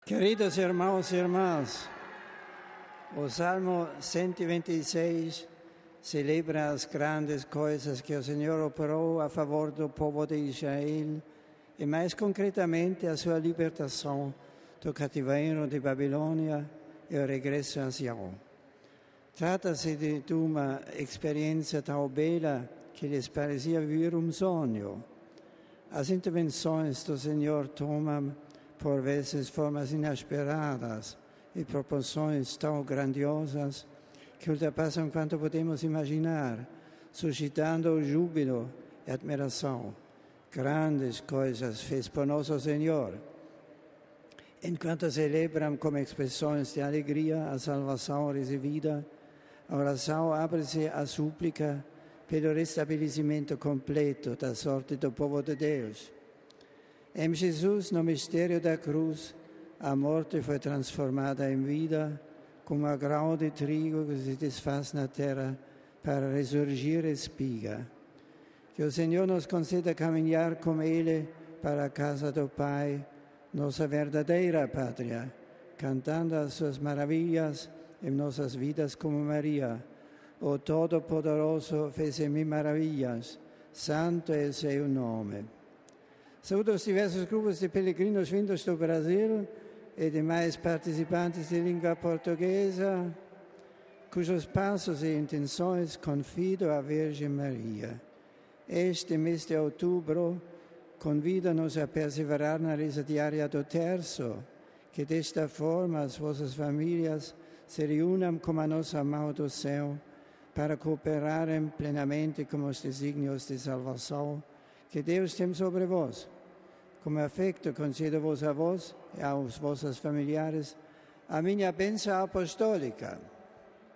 Queridos irmãos e irmãs, o Salmo 126 celebra as grandes coisas que o Senhor operou a favor do povo de Israel e, mais concretamente, a sua libertação do cativeiro de Babilônia e o regresso a Sião. Trata-se de uma experiência tão bela que lhes parecia viver um sonho. As intervenções do Senhor tomam, por vezes, formas inesperadas e proporções tão grandiosas que ultrapassam quanto podemos imaginar, suscitando júbilo e admiração. Grandes coisas fez por nosso Senhor. Enquanto celebram como expressões de alegria a salvação recebida, a oração abre-se à súplica pelo restabelecimento completo da sorte do povo de Deus. Em Jesus, no mistério da cruz, a morte foi transformada em vida, como a grão de trigo que se desfaz na terra para ressurgir espiga. Que o Senhor nos conceda caminhar com Ele para a casa do Pai, nossa verdadeira pátria, cantando as suas maravilhas em nossas vidas como Maria. O Todo-Poderoso fez em mim maravilhas, santo é o seu nome. Saúdo os diversos grupos de peregrinos vindos do Brasil e demais participantes de língua portuguesa, cujos passos e intenções confido à Virgem Maria. Este mês de outubro convida-nos a perseverar na reza diária do terço, que desta forma as vossas famílias se reúnam como a nossa mão do céu para cooperarem plenamente com os desígnios de salvação que Deus tem sobre vós. Como afeto concedo-vos a vós e aos vossos familiares a minha bênção apostólica.